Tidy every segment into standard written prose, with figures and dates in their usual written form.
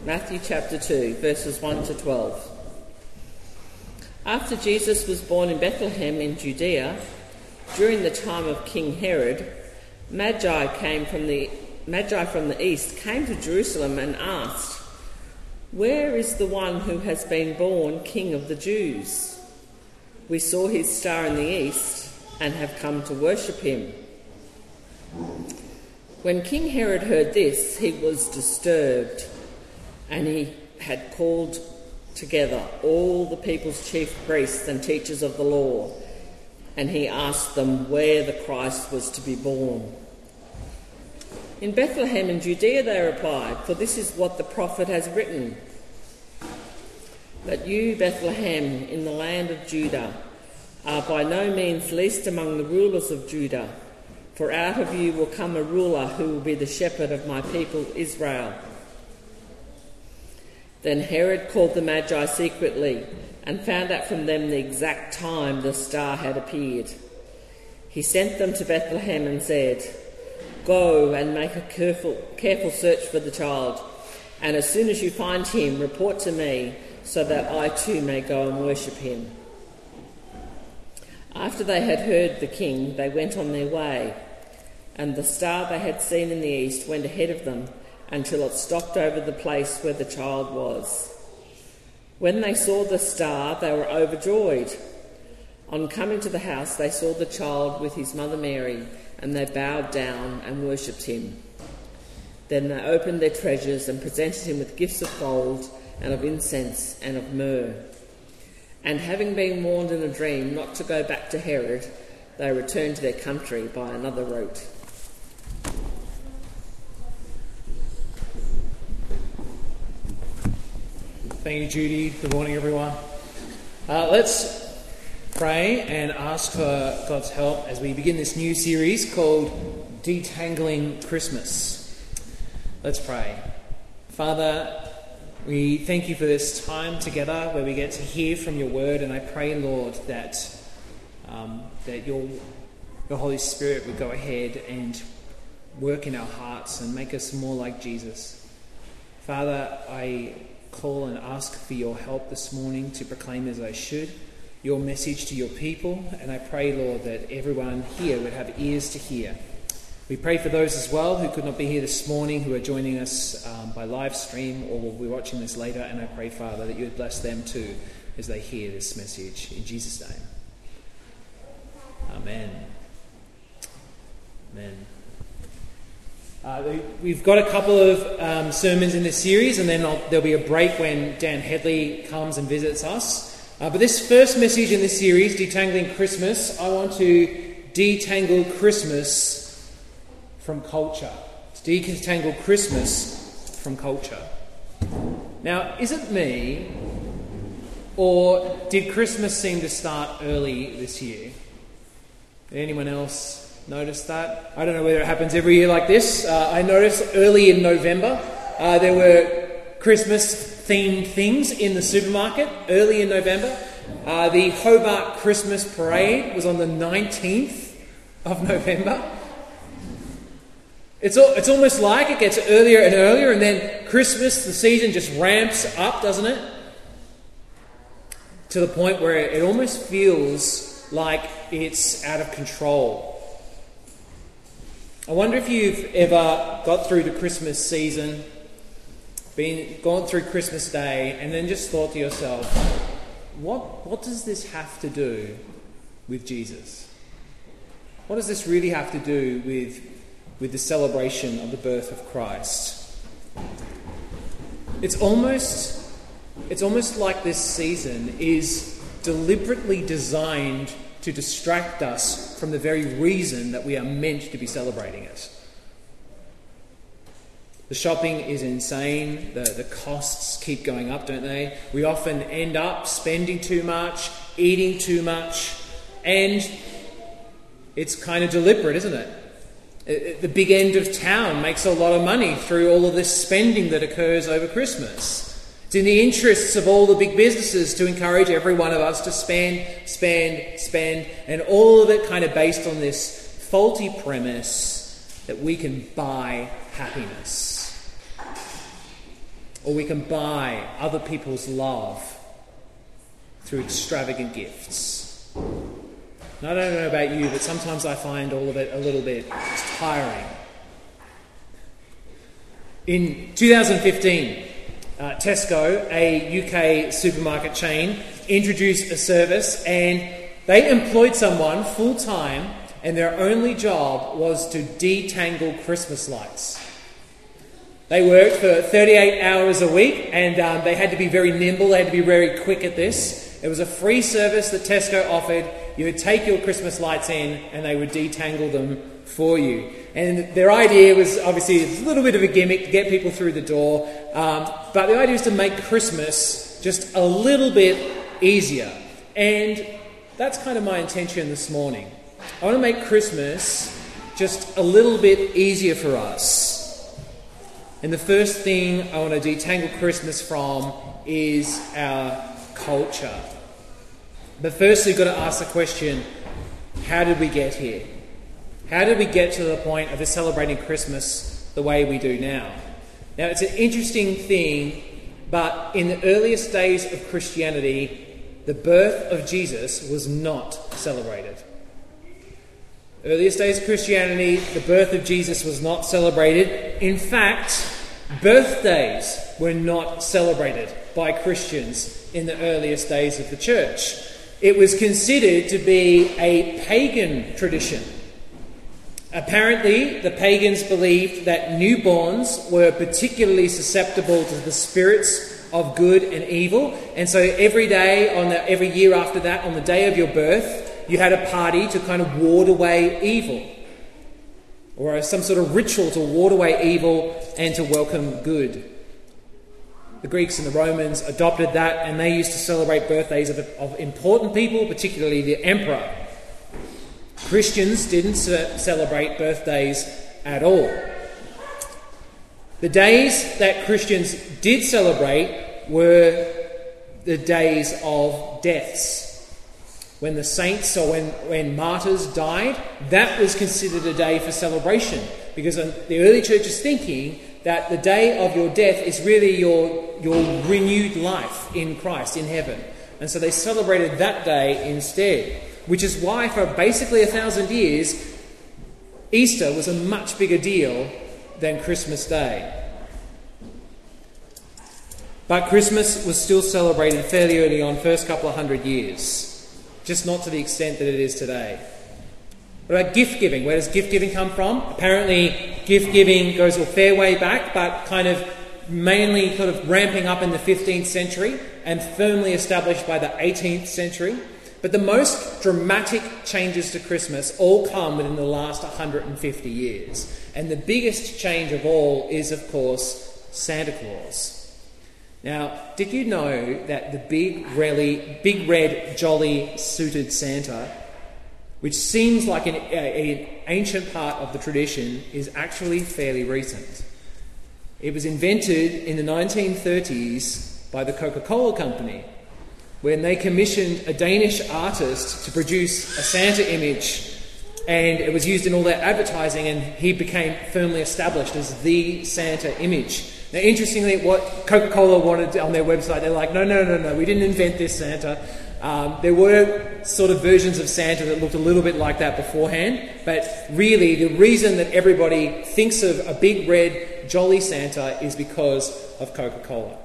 Matthew chapter 2, verses 1 to 12. After Jesus was born in Bethlehem in Judea, during the time of King Herod, Magi from the east came to Jerusalem and asked, "Where is the one who has been born King of the Jews? We saw his star in the east and have come to worship him." When King Herod heard this, he was disturbed, and he had called together all the people's chief priests and teachers of the law, and he asked them where the Christ was to be born. "In Bethlehem in Judea," they replied, "for this is what the prophet has written. But you, Bethlehem, in the land of Judah, are by no means least among the rulers of Judah, for out of you will come a ruler who will be the shepherd of my people Israel." Then Herod called the Magi secretly and found out from them the exact time the star had appeared. He sent them to Bethlehem and said, "Go and make a careful search for the child, and as soon as you find him, report to me, so that I too may go and worship him." After they had heard the king, they went on their way, and the star they had seen in the east went ahead of them until it stopped over the place where the child was. When they saw the star, they were overjoyed. On coming to the house, they saw the child with his mother Mary, and they bowed down and worshipped him. Then they opened their treasures and presented him with gifts of gold and of incense and of myrrh. And having been warned in a dream not to go back to Herod, they returned to their country by another route. Thank you, Judy. Good morning, everyone. Let's pray and ask for God's help as we begin this new series called Detangling Christmas. Let's pray. Father, we thank you for this time together where we get to hear from your word, and I pray, Lord, that your Holy Spirit would go ahead and work in our hearts and make us more like Jesus. Father, I call and ask for your help this morning to proclaim as I should your message to your people, and I pray, Lord, that everyone here would have ears to hear. We pray for those as well who could not be here this morning, who are joining us by live stream or will be watching this later, and I pray, Father, that you would bless them too as they hear this message. In Jesus' name. Amen. Amen. We've got a couple of sermons in this series, and then there'll be a break when Dan Headley comes and visits us. But this first message in this series, Detangling Christmas, I want to detangle Christmas from culture. To detangle Christmas from culture. Now, is it me, or did Christmas seem to start early this year? Did anyone else notice that? I don't know whether it happens every year like this. I noticed early in November there were Christmas-themed things in the supermarket early in November. The Hobart Christmas Parade was on the 19th of November. It's almost like it gets earlier and earlier, and then Christmas, the season just ramps up, doesn't it? To the point where it almost feels like it's out of control. I wonder if you've ever got through the Christmas season, gone through Christmas Day, and then just thought to yourself, what does this have to do with Jesus? What does this really have to do with the celebration of the birth of Christ? It's almost like this season is deliberately designed to distract us from the very reason that we are meant to be celebrating it. The shopping is insane. The costs keep going up, don't they? We often end up spending too much, eating too much, and it's kind of deliberate, isn't it? The big end of town makes a lot of money through all of this spending that occurs over Christmas. It's in the interests of all the big businesses to encourage every one of us to spend, and all of it kind of based on this faulty premise that we can buy happiness. or we can buy other people's love through extravagant gifts. And I don't know about you, but sometimes I find all of it a little bit tiring. In 2015, Tesco, a UK supermarket chain, introduced a service, and they employed someone full-time, and their only job was to detangle Christmas lights. They worked for 38 hours a week, and they had to be very nimble, they had to be very quick at this. It was a free service that Tesco offered. You would take your Christmas lights in, and they would detangle them for you. And their idea was obviously a little bit of a gimmick to get people through the door, but the idea is to make Christmas just a little bit easier. And that's kind of my intention this morning. I want to make Christmas just a little bit easier for us. And the first thing I want to detangle Christmas from is our culture. But first we've got to ask the question, how did we get here? How did we get to the point of celebrating Christmas the way we do now? Now, it's an interesting thing, but in the earliest days of Christianity, the birth of Jesus was not celebrated. Earliest days of Christianity, the birth of Jesus was not celebrated. In fact, birthdays were not celebrated by Christians in the earliest days of the church. It was considered to be a pagan tradition. Apparently, the pagans believed that newborns were particularly susceptible to the spirits of good and evil, and so every year after that, on the day of your birth, you had a party to kind of ward away evil, or some sort of ritual to ward away evil and to welcome good. The Greeks and the Romans adopted that, and they used to celebrate birthdays of important people, particularly the emperor. Christians didn't celebrate birthdays at all. The days that Christians did celebrate were the days of deaths. When the saints or when martyrs died, that was considered a day for celebration, because the early church is thinking that the day of your death is really your renewed life in Christ, in heaven. And so they celebrated that day instead, which is why for basically 1,000 years, Easter was a much bigger deal than Christmas Day. But Christmas was still celebrated fairly early on, first couple of 100 years. Just not to the extent that it is today. What about gift giving? Where does gift giving come from? Apparently, gift giving goes a fair way back, but kind of mainly sort of ramping up in the 15th century and firmly established by the 18th century. But the most dramatic changes to Christmas all come within the last 150 years. And the biggest change of all is, of course, Santa Claus. Now, did you know that the big red, jolly suited Santa, which seems like an ancient part of the tradition, is actually fairly recent? It was invented in the 1930s by the Coca-Cola Company, when they commissioned a Danish artist to produce a Santa image, and it was used in all their advertising, and he became firmly established as the Santa image. Now, interestingly, what Coca-Cola wanted on their website, they're like, no, we didn't invent this Santa. There were sort of versions of Santa that looked a little bit like that beforehand, but really the reason that everybody thinks of a big red jolly Santa is because of Coca-Cola.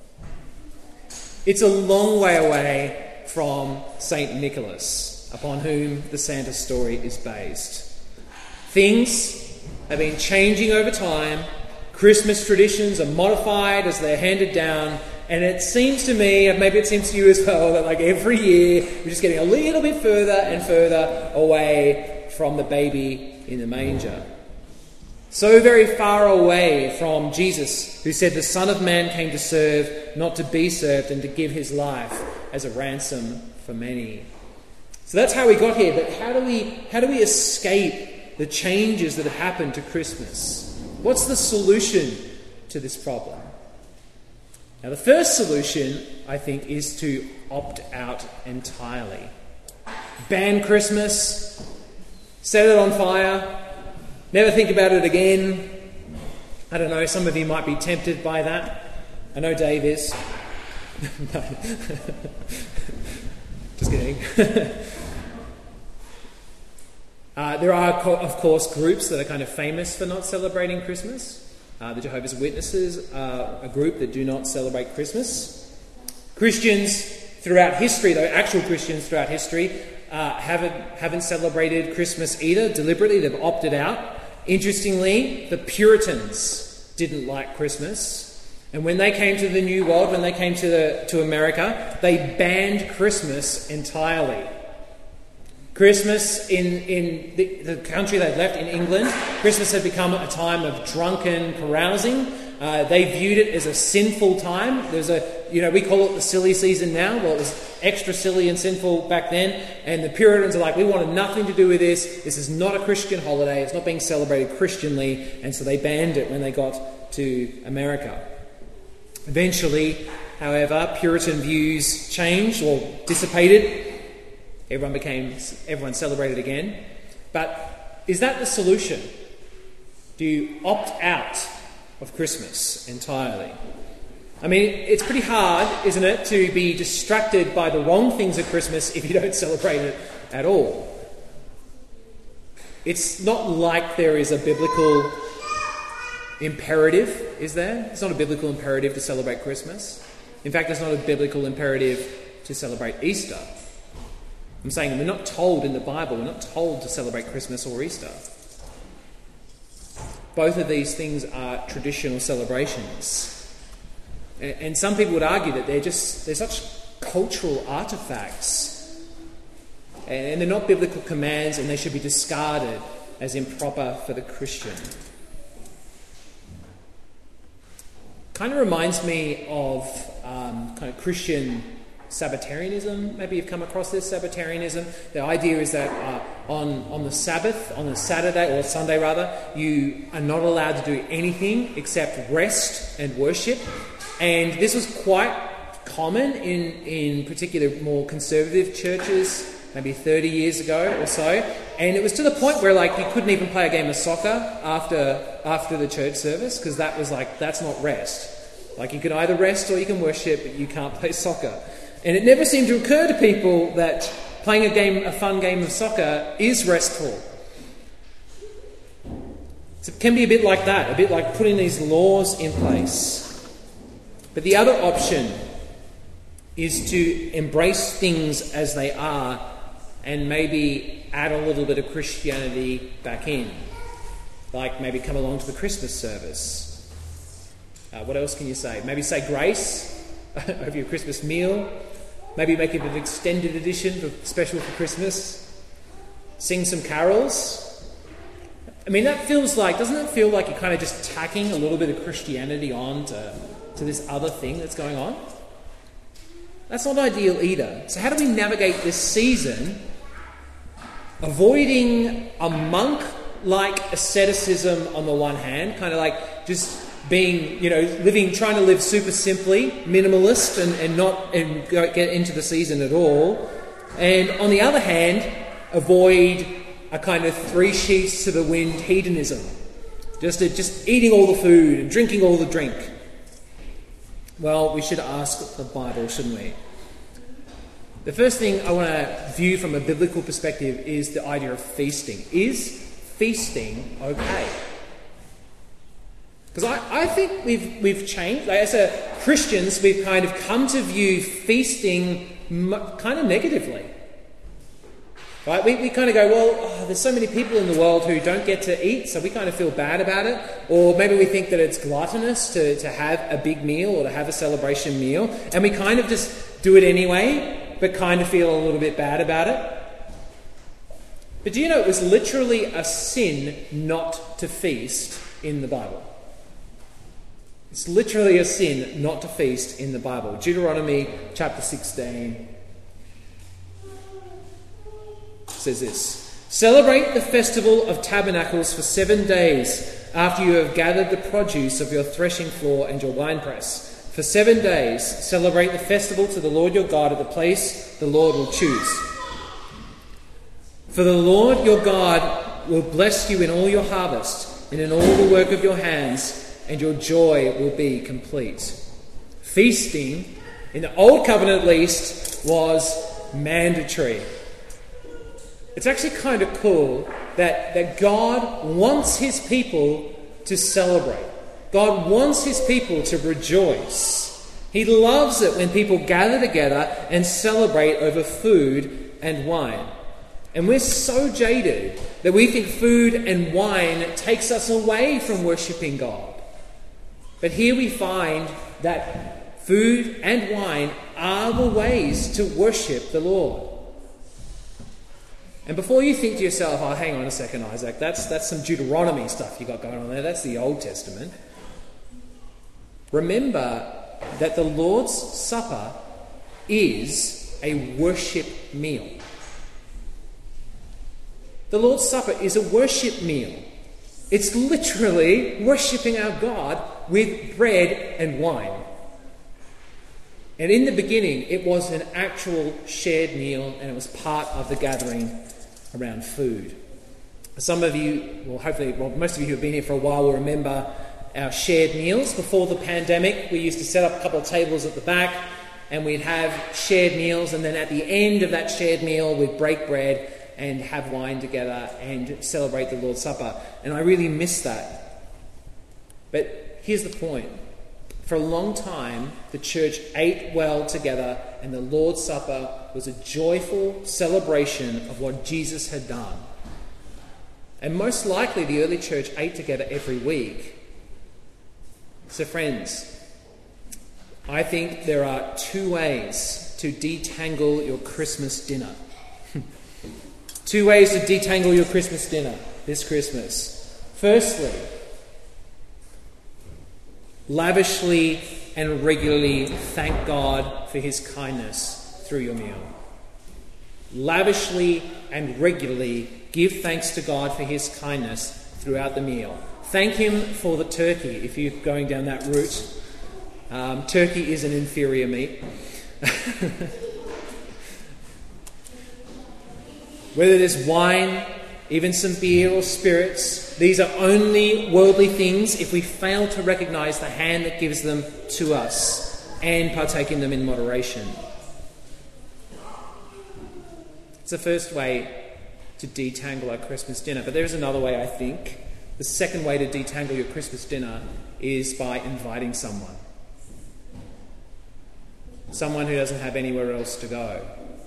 It's a long way away from St. Nicholas, upon whom the Santa story is based. Things have been changing over time. Christmas traditions are modified as they're handed down, and it seems to me, and maybe it seems to you as well, that like every year we're just getting a little bit further and further away from the baby in the manger. So very far away from Jesus, who said the Son of Man came to serve, not to be served, and to give his life as a ransom for many. So that's how we got here, but how do we escape the changes that have happened to Christmas? What's the solution to this problem? Now, the first solution, I think, is to opt out entirely. Ban Christmas, set it on fire, never think about it again. I don't know, some of you might be tempted by that. I know Dave is. No. Just kidding. There are, of course, groups that are kind of famous for not celebrating Christmas. The Jehovah's Witnesses are a group that do not celebrate Christmas. Christians throughout history, though, actual Christians throughout history, haven't celebrated Christmas either. Deliberately, they've opted out. Interestingly, the Puritans didn't like Christmas. And when they came to the New World, when they came to America, they banned Christmas entirely. Christmas in the country they'd left, in England, Christmas had become a time of drunken carousing. They viewed it as a sinful time. There's we call it the silly season now. Well, it was extra silly and sinful back then. And the Puritans are like, we wanted nothing to do with this. This is not a Christian holiday. It's not being celebrated Christianly. And so they banned it when they got to America. Eventually, however, Puritan views changed or dissipated. Everyone celebrated again. But is that the solution? Do you opt out of Christmas entirely? I mean, it's pretty hard, isn't it, to be distracted by the wrong things at Christmas if you don't celebrate it at all. It's not like there is a biblical imperative, is there? It's not a biblical imperative to celebrate Christmas. In fact, it's not a biblical imperative to celebrate Easter. I'm saying we're not told in the Bible, we're not told to celebrate Christmas or Easter. Both of these things are traditional celebrations. And some people would argue that they're such cultural artifacts. And they're not biblical commands, and they should be discarded as improper for the Christian. Kind of reminds me of kind of Christian Sabbatarianism. Maybe you've come across this, Sabbatarianism. The idea is that on the Sabbath, on a Saturday or Sunday rather, you are not allowed to do anything except rest and worship. And this was quite common in particular more conservative churches, maybe 30 years ago or so. And it was to the point where you couldn't even play a game of soccer after the church service, because that was that's not rest. You can either rest or you can worship, but you can't play soccer. And it never seemed to occur to people that playing a fun game of soccer is restful. So it can be a bit like that, a bit like putting these laws in place. But the other option is to embrace things as they are and maybe add a little bit of Christianity back in. Like maybe come along to the Christmas service. What else can you say? Maybe say grace over your Christmas meal. Maybe make it an extended edition, special for Christmas. Sing some carols. I mean, doesn't it feel like you're kind of just tacking a little bit of Christianity on to this other thing that's going on? That's not ideal either. So how do we navigate this season, avoiding a monk-like asceticism on the one hand, kind of just being, trying to live super simply, minimalist, and get into the season at all. And on the other hand, avoid a kind of three sheets to the wind hedonism. Just eating all the food and drinking all the drink. Well, we should ask the Bible, shouldn't we? The first thing I want to view from a biblical perspective is the idea of feasting. Is feasting okay? Because I think we've changed. As Christians, we've kind of come to view feasting kind of negatively. Right? We kind of go, well, there's so many people in the world who don't get to eat, so we kind of feel bad about it. Or maybe we think that it's gluttonous to have a big meal or to have a celebration meal. And we kind of just do it anyway, but kind of feel a little bit bad about it. But do you know it was literally a sin not to feast in the Bible? It's literally a sin not to feast in the Bible. Deuteronomy chapter 16 says this: "Celebrate the festival of tabernacles for 7 days after you have gathered the produce of your threshing floor and your winepress. For 7 days celebrate the festival to the Lord your God at the place the Lord will choose. For the Lord your God will bless you in all your harvest and in all the work of your hands, and your joy will be complete." Feasting, in the Old Covenant at least, was mandatory. It's actually kind of cool that God wants his people to celebrate. God wants his people to rejoice. He loves it when people gather together and celebrate over food and wine. And we're so jaded that we think food and wine takes us away from worshipping God. But here we find that food and wine are the ways to worship the Lord. And before you think to yourself, oh, hang on a second, Isaac, that's some Deuteronomy stuff you got going on there. That's the Old Testament. Remember that the Lord's Supper is a worship meal. The Lord's Supper is a worship meal. It's literally worshipping our God with bread and wine. And in the beginning, it was an actual shared meal, and it was part of the gathering around food. Some of you, most of you who have been here for a while will remember our shared meals. Before the pandemic, we used to set up a couple of tables at the back, and we'd have shared meals, and then at the end of that shared meal, we'd break bread and have wine together and celebrate the Lord's Supper. And I really miss that. But here's the point. For a long time, the church ate well together, and the Lord's Supper was a joyful celebration of what Jesus had done. And most likely, the early church ate together every week. So friends, I think there are two ways to detangle your Christmas dinner. Two ways to detangle your Christmas dinner this Christmas. Firstly, lavishly and regularly thank God for his kindness through your meal. Lavishly and regularly give thanks to God for his kindness throughout the meal. Thank him for the turkey, if you're going down that route. Turkey is an inferior meat. Whether there's wine, even some beer or spirits, these are only worldly things if we fail to recognise the hand that gives them to us and partake in them in moderation. It's the first way to detangle our Christmas dinner. But there is another way, I think. The second way to detangle your Christmas dinner is by inviting someone. Someone who doesn't have anywhere else to go.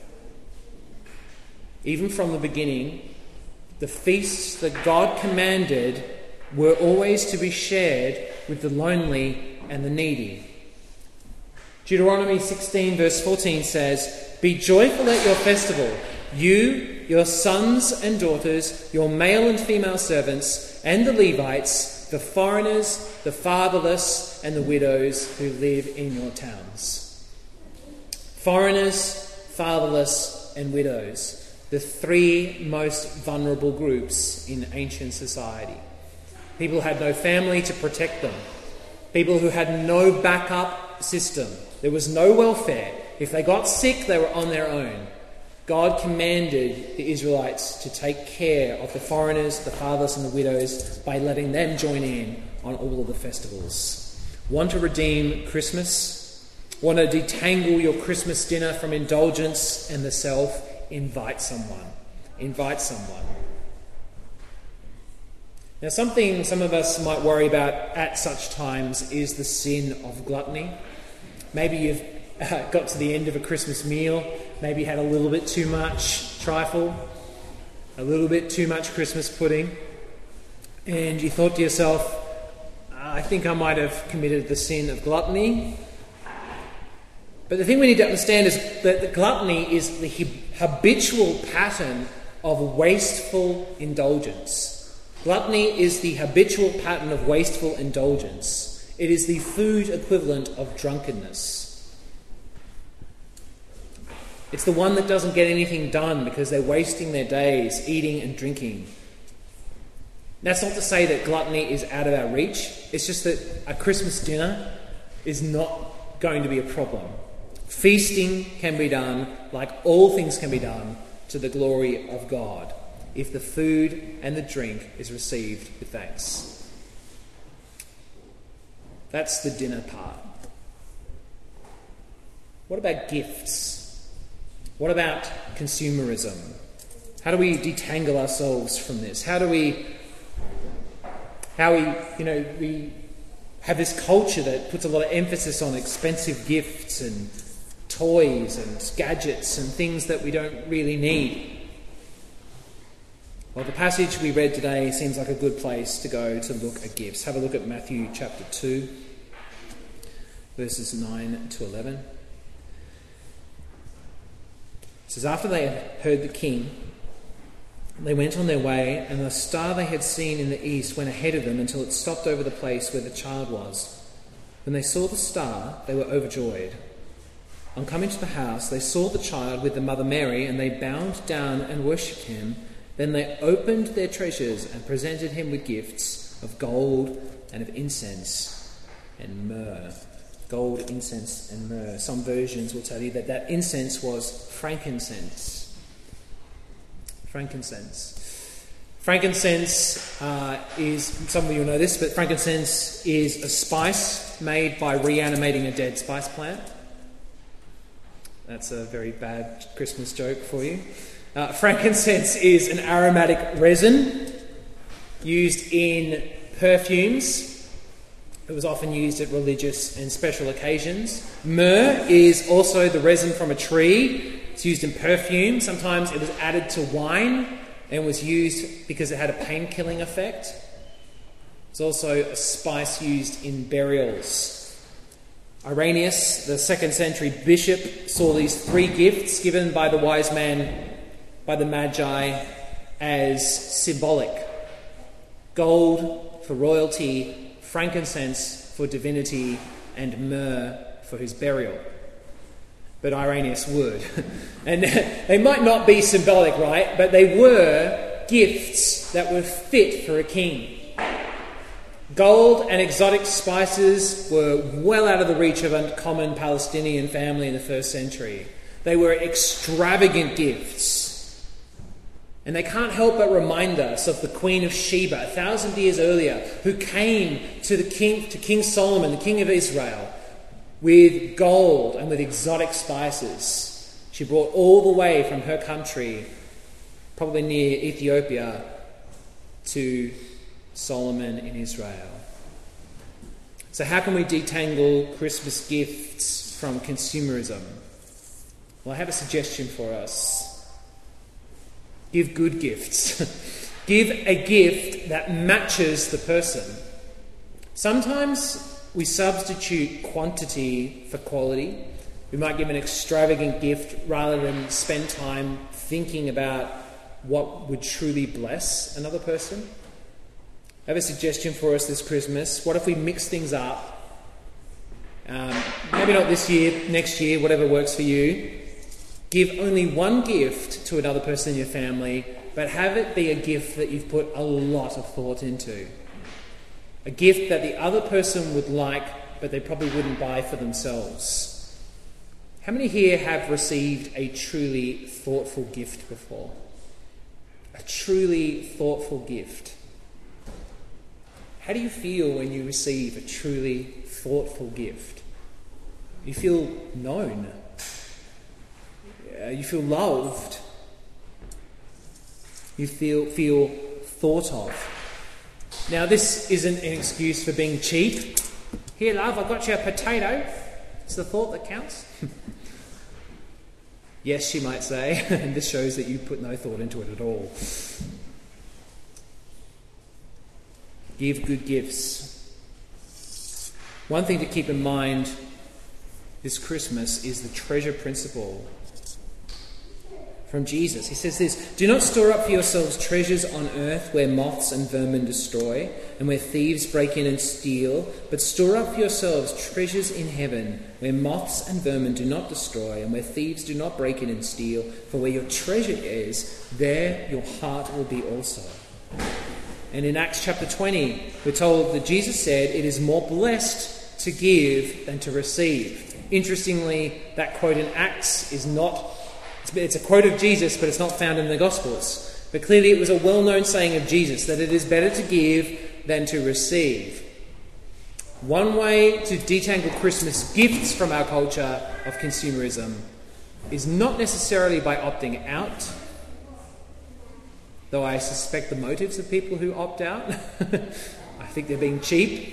Even from the beginning, the feasts that God commanded were always to be shared with the lonely and the needy. Deuteronomy 16 verse 14 says, "Be joyful at your festival, you, your sons and daughters, your male and female servants, and the Levites, the foreigners, the fatherless, and the widows who live in your towns." Foreigners, fatherless, and widows. The three most vulnerable groups in ancient society. People who had no family to protect them. People who had no backup system. There was no welfare. If they got sick, they were on their own. God commanded the Israelites to take care of the foreigners, the fatherless, and the widows by letting them join in on all of the festivals. Want to redeem Christmas? Want to detangle your Christmas dinner from indulgence and the self? Invite someone. Invite someone. Now, something some of us might worry about at such times is the sin of gluttony. Maybe you've got to the end of a Christmas meal, maybe you had a little bit too much trifle, a little bit too much Christmas pudding, and you thought to yourself, I think I might have committed the sin of gluttony. But the thing we need to understand is that the gluttony is the habitual pattern of wasteful indulgence. Gluttony is the habitual pattern of wasteful indulgence. It is the food equivalent of drunkenness. It's the one that doesn't get anything done because they're wasting their days eating and drinking. That's not to say that gluttony is out of our reach. It's just that a Christmas dinner is not going to be a problem. Feasting can be done, like all things can be done, to the glory of God, if the food and the drink is received with thanks. That's the dinner part. What about gifts? What about consumerism? How do we detangle ourselves from this? How we have this culture that puts a lot of emphasis on expensive gifts and toys and gadgets and things that we don't really need. Well, the passage we read today seems like a good place to go to look at gifts. Have a look at Matthew chapter 2, verses 9 to 11. It says, "After they had heard the king, they went on their way, and the star they had seen in the east went ahead of them until it stopped over the place where the child was. When they saw the star, they were overjoyed. On coming to the house, they saw the child with the mother Mary, and they bowed down and worshipped him. Then they opened their treasures and presented him with gifts of gold and of incense and myrrh." Gold, incense and myrrh. Some versions will tell you that incense was frankincense. Frankincense is, some of you will know this, but frankincense is a spice made by reanimating a dead spice plant. That's a very bad Christmas joke for you. Frankincense is an aromatic resin used in perfumes. It was often used at religious and special occasions. Myrrh is also the resin from a tree. It's used in perfume. Sometimes it was added to wine and was used because it had a pain-killing effect. It's also a spice used in burials. Irenaeus, the 2nd century bishop, saw these 3 gifts given by the wise man, by the Magi, as symbolic. Gold for royalty, frankincense for divinity, and myrrh for his burial. But Irenaeus would. And they might not be symbolic, right? But they were gifts that were fit for a king. Gold and exotic spices were well out of the reach of a common Palestinian family in the 1st century. They were extravagant gifts. And they can't help but remind us of the Queen of Sheba 1,000 years earlier, who came to King Solomon, the king of Israel, with gold and with exotic spices. She brought all the way from her country, probably near Ethiopia, to Solomon in Israel. So how can we detangle Christmas gifts from consumerism? Well, I have a suggestion for us. Give good gifts. Give a gift that matches the person. Sometimes we substitute quantity for quality. We might give an extravagant gift rather than spend time thinking about what would truly bless another person. I have a suggestion for us this Christmas. What if we mix things up? Maybe not this year, next year, whatever works for you. Give only one gift to another person in your family, but have it be a gift that you've put a lot of thought into. A gift that the other person would like, but they probably wouldn't buy for themselves. How many here have received a truly thoughtful gift before? A truly thoughtful gift. How do you feel when you receive a truly thoughtful gift? You feel known. You feel loved. You feel thought of. Now, this isn't an excuse for being cheap. Here, love, I got you a potato. It's the thought that counts. Yes, she might say, and this shows that you put no thought into it at all. Give good gifts. One thing to keep in mind this Christmas is the treasure principle from Jesus. He says this: "Do not store up for yourselves treasures on earth where moths and vermin destroy and where thieves break in and steal, but store up for yourselves treasures in heaven where moths and vermin do not destroy and where thieves do not break in and steal. For where your treasure is, there your heart will be also." And in Acts chapter 20, we're told that Jesus said, "It is more blessed to give than to receive." Interestingly, that quote in Acts is not, it's a quote of Jesus, but it's not found in the Gospels. But clearly it was a well-known saying of Jesus that it is better to give than to receive. One way to detangle Christmas gifts from our culture of consumerism is not necessarily by opting out, though I suspect the motives of people who opt out. I think they're being cheap.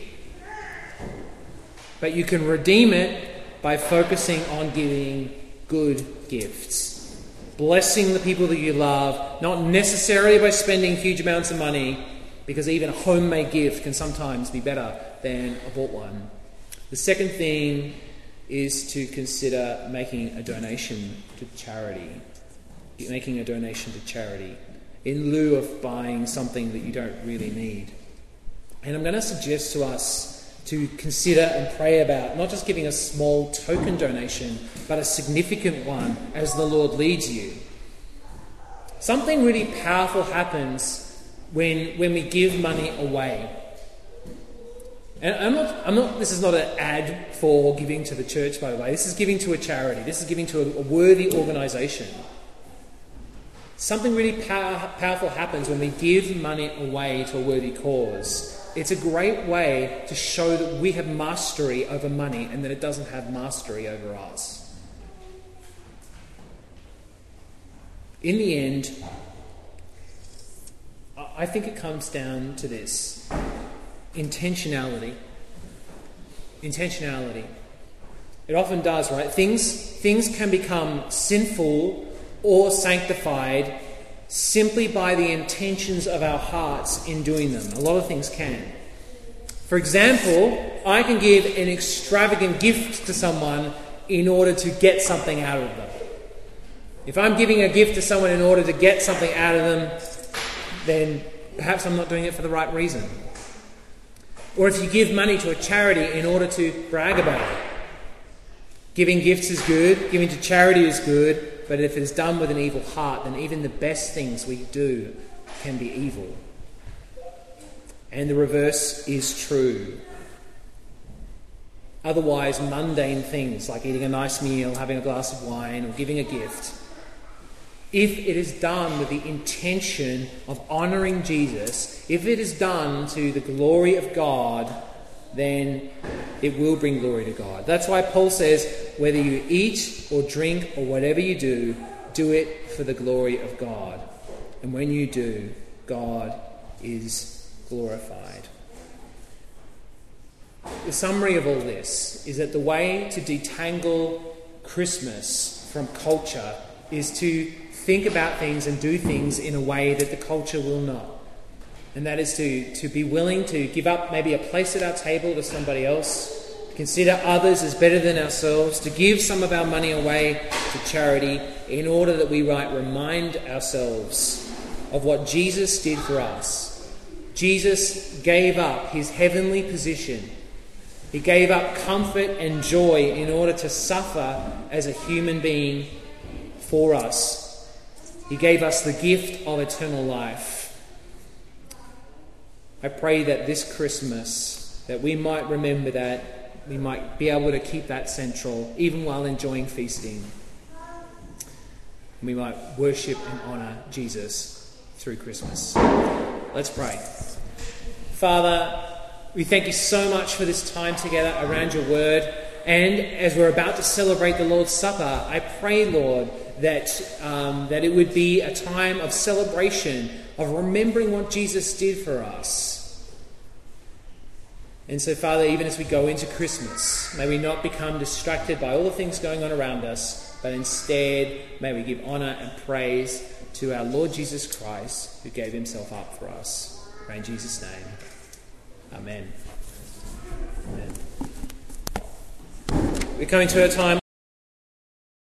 But you can redeem it by focusing on giving good gifts, blessing the people that you love, not necessarily by spending huge amounts of money, because even a homemade gift can sometimes be better than a bought one. The second thing is to consider making a donation to charity. Making a donation to charity in lieu of buying something that you don't really need. And I'm going to suggest to us to consider and pray about not just giving a small token donation, but a significant one as the Lord leads you. Something really powerful happens when we give money away. And I'm not. This is not an ad for giving to the church, by the way. This is giving to a charity. This is giving to a worthy organisation. Something really powerful happens when we give money away to a worthy cause. It's a great way to show that we have mastery over money and that it doesn't have mastery over us. In the end, I think it comes down to this. Intentionality. It often does, right? Things can become sinful or sanctified simply by the intentions of our hearts in doing them. A lot of things can. For example, I can give an extravagant gift to someone in order to get something out of them. If I'm giving a gift to someone in order to get something out of them, then perhaps I'm not doing it for the right reason. Or if you give money to a charity in order to brag about it. Giving gifts is good, giving to charity is good, but if it's done with an evil heart, then even the best things we do can be evil. And the reverse is true. Otherwise, mundane things like eating a nice meal, having a glass of wine, or giving a gift, if it is done with the intention of honouring Jesus, if it is done to the glory of God, then it will bring glory to God. That's why Paul says, whether you eat or drink or whatever you do, do it for the glory of God. And when you do, God is glorified. The summary of all this is that the way to detangle Christmas from culture is to think about things and do things in a way that the culture will not. And that is to be willing to give up maybe a place at our table to somebody else, to consider others as better than ourselves, to give some of our money away to charity in order that we might remind ourselves of what Jesus did for us. Jesus gave up his heavenly position. He gave up comfort and joy in order to suffer as a human being for us. He gave us the gift of eternal life. I pray that this Christmas, that we might remember that, we might be able to keep that central, even while enjoying feasting. We might worship and honour Jesus through Christmas. Let's pray. Father, we thank you so much for this time together around your word. And as we're about to celebrate the Lord's Supper, I pray, Lord, that it would be a time of celebration, of remembering what Jesus did for us. And so, Father, even as we go into Christmas, may we not become distracted by all the things going on around us, but instead may we give honour and praise to our Lord Jesus Christ, who gave himself up for us. Pray in Jesus' name. Amen. Amen. We're coming to a time